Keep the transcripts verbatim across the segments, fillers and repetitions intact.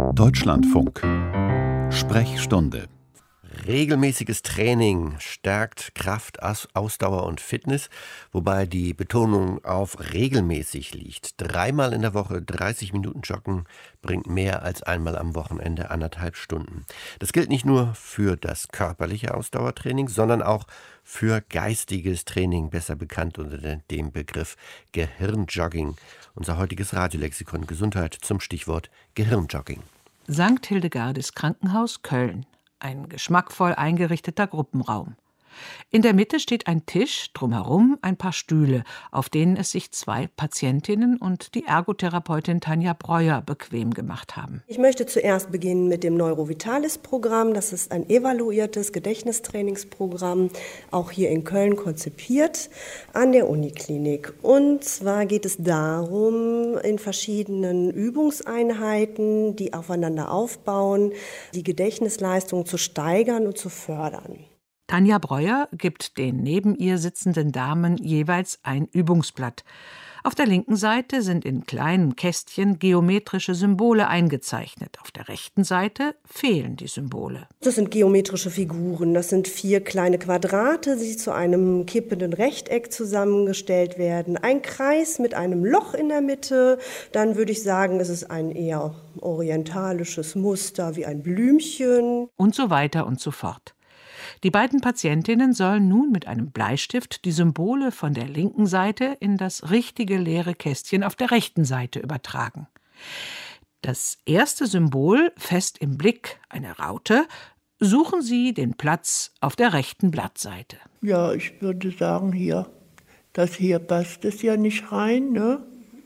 Deutschlandfunk. Sprechstunde. Regelmäßiges Training stärkt Kraft, Ausdauer und Fitness, wobei die Betonung auf regelmäßig liegt. Dreimal in der Woche dreißig Minuten joggen bringt mehr als einmal am Wochenende anderthalb Stunden. Das gilt nicht nur für das körperliche Ausdauertraining, sondern auch für geistiges Training, besser bekannt unter dem Begriff Gehirnjogging. Unser heutiges Radiolexikon Gesundheit zum Stichwort Gehirnjogging. Sankt Hildegardis Krankenhaus Köln. Ein geschmackvoll eingerichteter Gruppenraum. In der Mitte steht ein Tisch, drumherum ein paar Stühle, auf denen es sich zwei Patientinnen und die Ergotherapeutin Tanja Breuer bequem gemacht haben. Ich möchte zuerst beginnen mit dem Neurovitalis-Programm. Das ist ein evaluiertes Gedächtnistrainingsprogramm, auch hier in Köln konzipiert, an der Uniklinik. Und zwar geht es darum, in verschiedenen Übungseinheiten, die aufeinander aufbauen, die Gedächtnisleistung zu steigern und zu fördern. Tanja Breuer gibt den neben ihr sitzenden Damen jeweils ein Übungsblatt. Auf der linken Seite sind in kleinen Kästchen geometrische Symbole eingezeichnet. Auf der rechten Seite fehlen die Symbole. Das sind geometrische Figuren. Das sind vier kleine Quadrate, die zu einem kippenden Rechteck zusammengestellt werden. Ein Kreis mit einem Loch in der Mitte. Dann würde ich sagen, es ist ein eher orientalisches Muster wie ein Blümchen. Und so weiter und so fort. Die beiden Patientinnen sollen nun mit einem Bleistift die Symbole von der linken Seite in das richtige leere Kästchen auf der rechten Seite übertragen. Das erste Symbol, fest im Blick, eine Raute, suchen Sie den Platz auf der rechten Blattseite. Ja, ich würde sagen, hier, das hier passt es ja nicht rein, ne?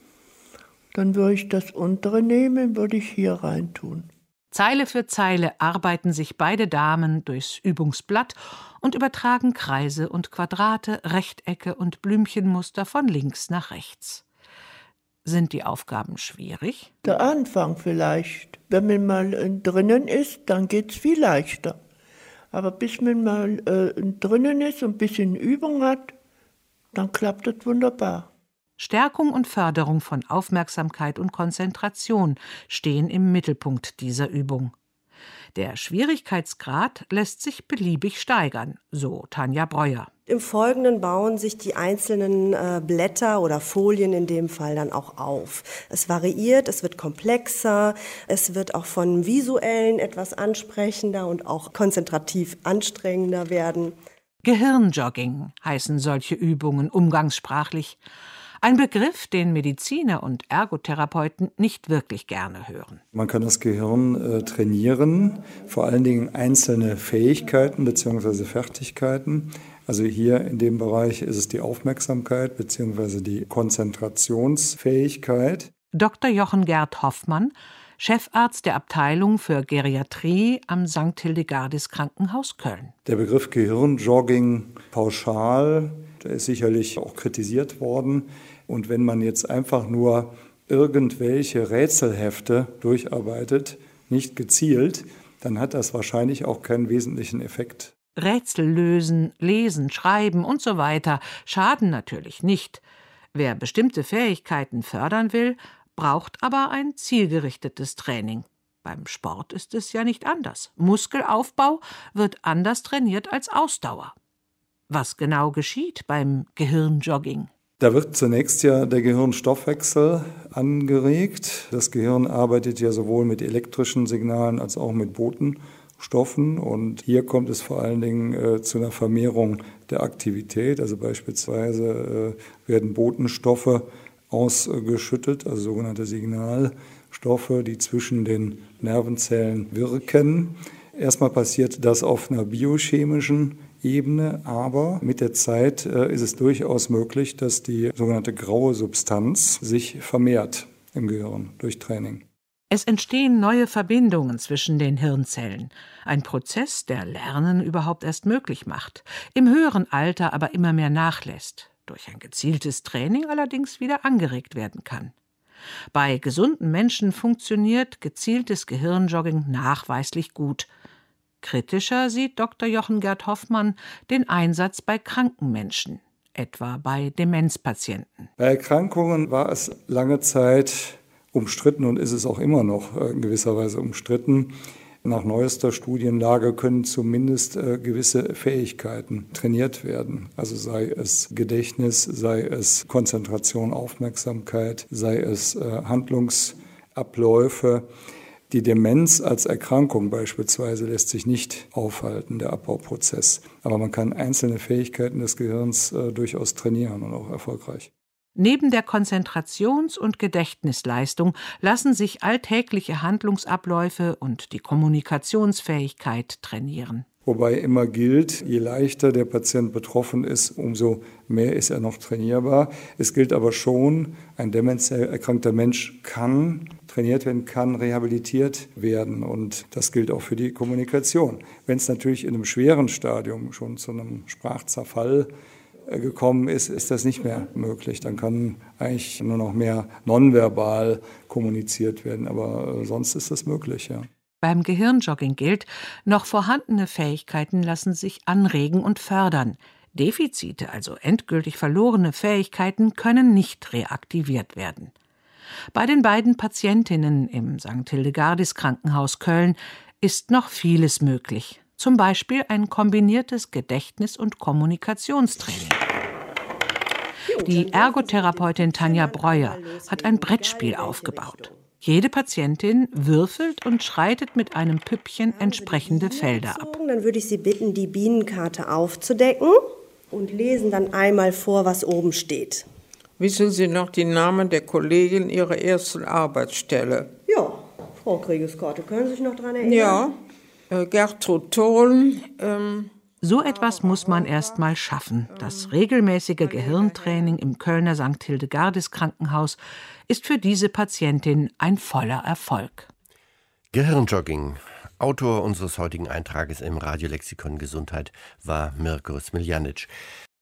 Dann würde ich das untere nehmen, würde ich hier rein tun. Zeile für Zeile arbeiten sich beide Damen durchs Übungsblatt und übertragen Kreise und Quadrate, Rechtecke und Blümchenmuster von links nach rechts. Sind die Aufgaben schwierig? Der Anfang vielleicht. Wenn man mal äh, drinnen ist, dann geht es viel leichter. Aber bis man mal äh, drinnen ist und ein bisschen Übung hat, dann klappt es wunderbar. Stärkung und Förderung von Aufmerksamkeit und Konzentration stehen im Mittelpunkt dieser Übung. Der Schwierigkeitsgrad lässt sich beliebig steigern, so Tanja Breuer. Im Folgenden bauen sich die einzelnen äh, Blätter oder Folien in dem Fall dann auch auf. Es variiert, es wird komplexer, es wird auch von Visuellen etwas ansprechender und auch konzentrativ anstrengender werden. Gehirnjogging heißen solche Übungen umgangssprachlich. Ein Begriff, den Mediziner und Ergotherapeuten nicht wirklich gerne hören. Man kann das Gehirn äh, trainieren, vor allen Dingen einzelne Fähigkeiten bzw. Fertigkeiten. Also hier in dem Bereich ist es die Aufmerksamkeit bzw. die Konzentrationsfähigkeit. Doktor Jochen Gerd Hoffmann, Chefarzt der Abteilung für Geriatrie am Sankt Hildegardis Krankenhaus Köln. Der Begriff Gehirnjogging pauschal, der ist sicherlich auch kritisiert worden. Und wenn man jetzt einfach nur irgendwelche Rätselhefte durcharbeitet, nicht gezielt, dann hat das wahrscheinlich auch keinen wesentlichen Effekt. Rätsel lösen, lesen, schreiben und so weiter schaden natürlich nicht. Wer bestimmte Fähigkeiten fördern will, braucht aber ein zielgerichtetes Training. Beim Sport ist es ja nicht anders. Muskelaufbau wird anders trainiert als Ausdauer. Was genau geschieht beim Gehirnjogging? Da wird zunächst ja der Gehirnstoffwechsel angeregt. Das Gehirn arbeitet ja sowohl mit elektrischen Signalen als auch mit Botenstoffen. Und hier kommt es vor allen Dingen äh, zu einer Vermehrung der Aktivität. Also beispielsweise äh, werden Botenstoffe ausgeschüttet, also sogenannte Signalstoffe, die zwischen den Nervenzellen wirken. Erstmal passiert das auf einer biochemischen Ebene, aber mit der Zeit äh, ist es durchaus möglich, dass die sogenannte graue Substanz sich vermehrt im Gehirn durch Training. Es entstehen neue Verbindungen zwischen den Hirnzellen. Ein Prozess, der Lernen überhaupt erst möglich macht, im höheren Alter aber immer mehr nachlässt, durch ein gezieltes Training allerdings wieder angeregt werden kann. Bei gesunden Menschen funktioniert gezieltes Gehirnjogging nachweislich gut. Kritischer sieht Doktor Jochen Gerd Hoffmann den Einsatz bei kranken Menschen, etwa bei Demenzpatienten. Bei Erkrankungen war es lange Zeit umstritten und ist es auch immer noch in gewisser Weise umstritten. Nach neuester Studienlage können zumindest äh, gewisse Fähigkeiten trainiert werden. Also sei es Gedächtnis, sei es Konzentration, Aufmerksamkeit, sei es äh, Handlungsabläufe. Die Demenz als Erkrankung beispielsweise lässt sich nicht aufhalten, der Abbauprozess. Aber man kann einzelne Fähigkeiten des Gehirns äh, durchaus trainieren und auch erfolgreich. Neben der Konzentrations- und Gedächtnisleistung lassen sich alltägliche Handlungsabläufe und die Kommunikationsfähigkeit trainieren. Wobei immer gilt, je leichter der Patient betroffen ist, umso mehr ist er noch trainierbar. Es gilt aber schon, ein demenziell erkrankter Mensch kann trainiert werden, kann rehabilitiert werden. Und das gilt auch für die Kommunikation. Wenn es natürlich in einem schweren Stadium schon zu einem Sprachzerfall gekommen ist, ist das nicht mehr möglich. Dann kann eigentlich nur noch mehr nonverbal kommuniziert werden, aber sonst ist das möglich, ja. Beim Gehirnjogging gilt, noch vorhandene Fähigkeiten lassen sich anregen und fördern. Defizite, also endgültig verlorene Fähigkeiten, können nicht reaktiviert werden. Bei den beiden Patientinnen im Sankt Hildegardis Krankenhaus Köln ist noch vieles möglich. Zum Beispiel ein kombiniertes Gedächtnis- und Kommunikationstraining. Die Ergotherapeutin Tanja Breuer hat ein Brettspiel aufgebaut. Jede Patientin würfelt und schreitet mit einem Püppchen entsprechende Felder ab. Dann würde ich Sie bitten, die Bienenkarte aufzudecken und lesen dann einmal vor, was oben steht. Wissen Sie noch die Namen der Kollegin Ihrer ersten Arbeitsstelle? Ja, Frau Kriegeskorte, können Sie sich noch daran erinnern? Ja. Gertrud Thorn. Ähm so etwas muss man erst mal schaffen. Das regelmäßige Gehirntraining im Kölner Sankt Hildegardis Krankenhaus ist für diese Patientin ein voller Erfolg. Gehirnjogging. Autor unseres heutigen Eintrages im Radiolexikon Gesundheit war Mirko Smiljanic.